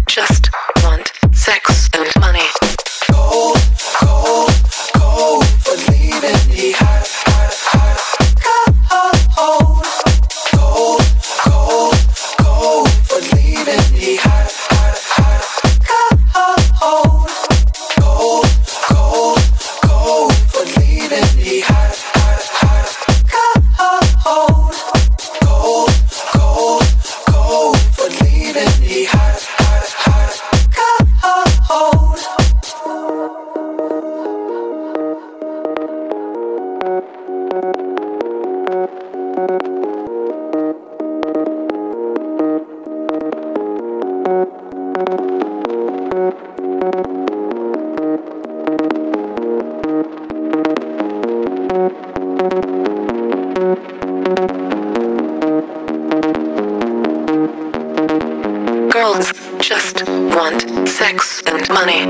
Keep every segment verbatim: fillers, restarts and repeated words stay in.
just want sex and money. Gold, gold, gold, for leaving me hot, hot, hot. Gold, gold, gold, gold, for leaving me hot, hot, hot. Gold, gold, gold, for leaving me hot, hot, hot. Gold, gold, gold, for leaving me hot, hot, hot. Girls just want sex and money.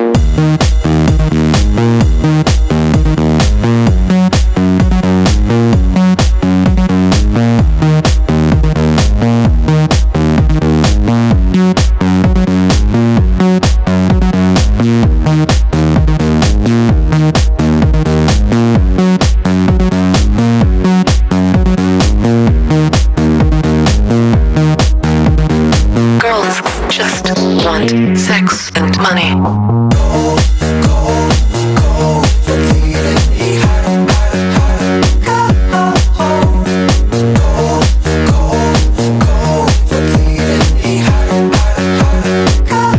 Girls just want sex and money. Gold, gold, gold, for leaving me hot, hot, hot. Gold, gold, gold, for leaving me hot, hot, hot.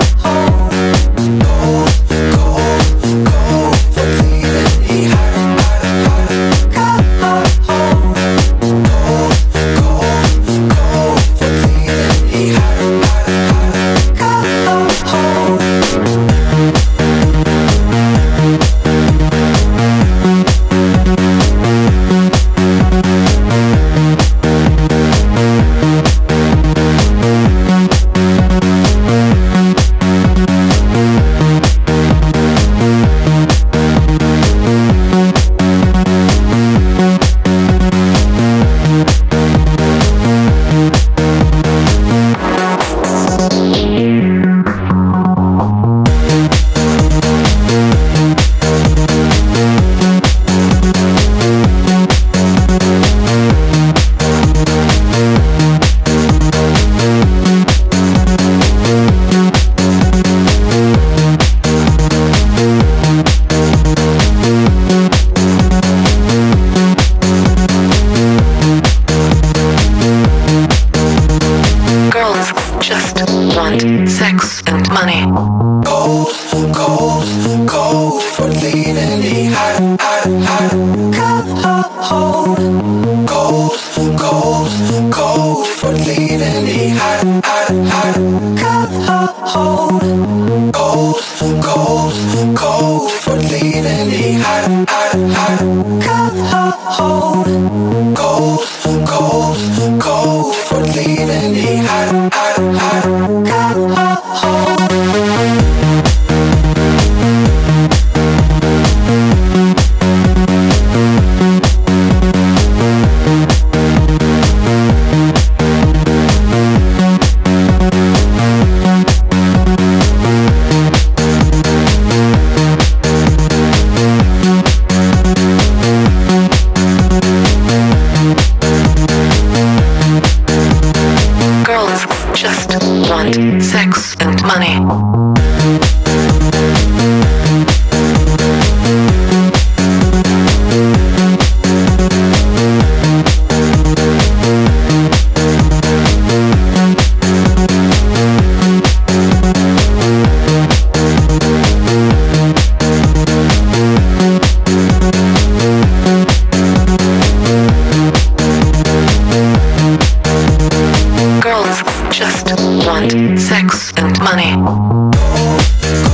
Gold, gold, gold, for leaving me hot, hot, hot. Gold, gold, gold, for leaving me hot, hot, Girls just want sex and money. gold, gold, gold, for leaving me hot, hot, hot. Gold, gold, gold, gold, for leaving me hot, hot, hot. Gold, gold, gold, for leaving me hot, hot, hot. Gold, gold, gold, for leaving me hot, hot, hot. Girls just want sex and money. Girls just want sex and money. Gold,